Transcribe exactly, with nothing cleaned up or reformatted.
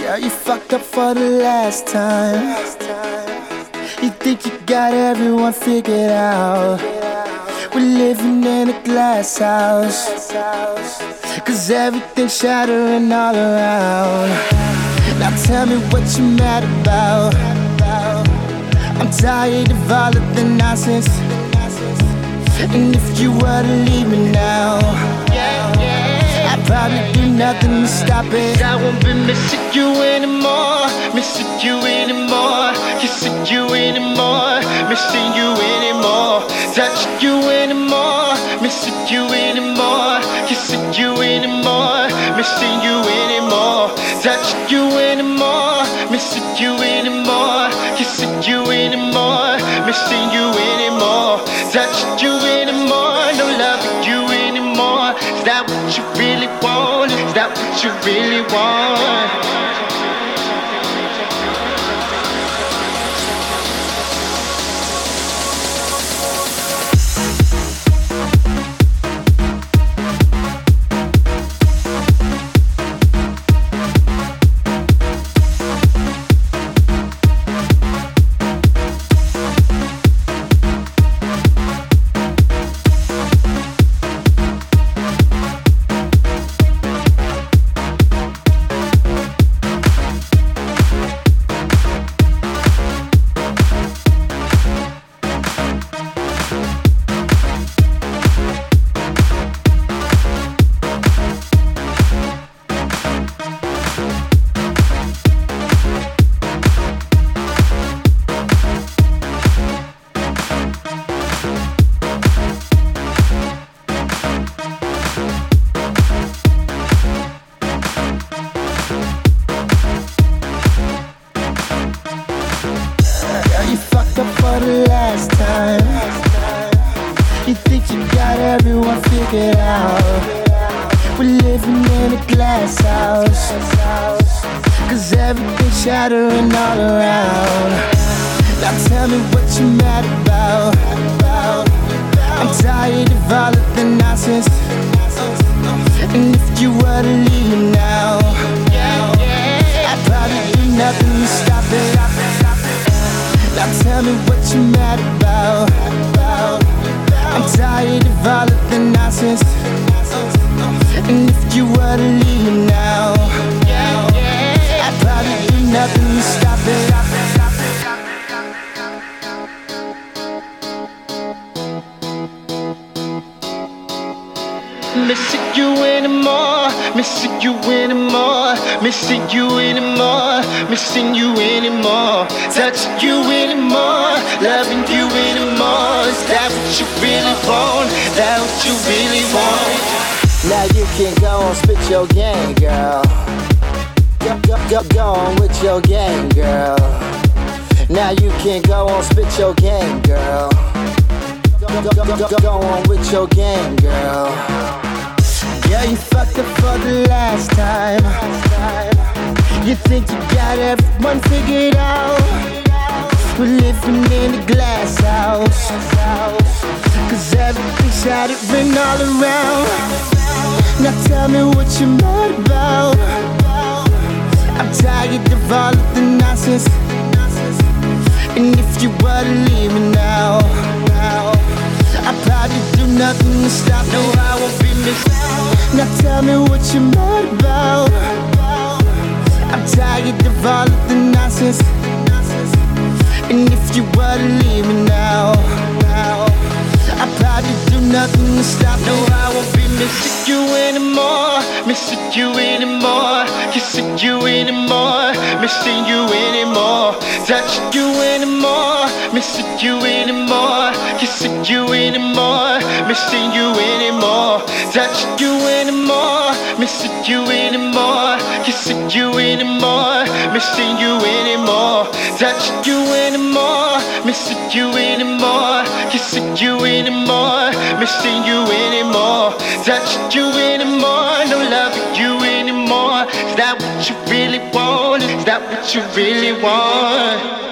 Girl, you fucked up for the last time. You think you got everyone figured out. We're living in a glass house, cause everything's shattering all around. Now tell me what you mad about. I'm tired of all of the nonsense. And if you were to leave me now, I'd probably do nothing to stop it. I won't be missing you anymore, missing you anymore, kissing you anymore, missing you anymore, touching you anymore, missing you anymore, kissing you anymore, missing you anymore, touching you anymore, missing you anymore, kissing you anymore, missing you anymore, touching you anymore, no loving you anymore. Is that what you really want? Is that what you really want? For the last time, you think you got everyone figured out. We're living in a glass house, cause everything's shattering all around. Now tell me what you mad about. I'm tired of all of the nonsense. And if you were to leave me now, I'd probably do nothing to stop it. Now tell me what you mad about. I'm tired of all of the nonsense. And if you were to leave me now, I'd probably do nothing to stop it. Missing you anymore, missing you anymore, missing you anymore, missing you anymore, touching you anymore, loving you anymore. Is that what you really want? Is that what you really want? Now you can go on, spit your game, girl. Go, go, go, go on with your game, girl. Now you can go on, spit your game, girl. Go, go, go, go, go on with your game, girl. Yeah, you fucked up for the last time. You think you got everyone figured out. We're living in a glass house, cause everything's shattering all around. Now tell me what you're mad about. I'm tired of all of the nonsense. And if you were to leave me now, I'd probably do nothing to stop. No, I won't be missing. Now tell me what you're mad about. I'm tired of all of the nonsense. And if you were to leave me now, I'd probably do nothing to stop. No, I won't be missing you anymore, missing you anymore, kissing you anymore, missing you anymore, touching you anymore, missing you anymore, kissing you anymore, missing you anymore, touching you anymore, missing you anymore, kissing you anymore, missing you anymore, touching you anymore, missing you anymore, kissing you anymore, missing you anymore, touching you anymore, no loving you anymore. Is that what you really want? Is that what you really want?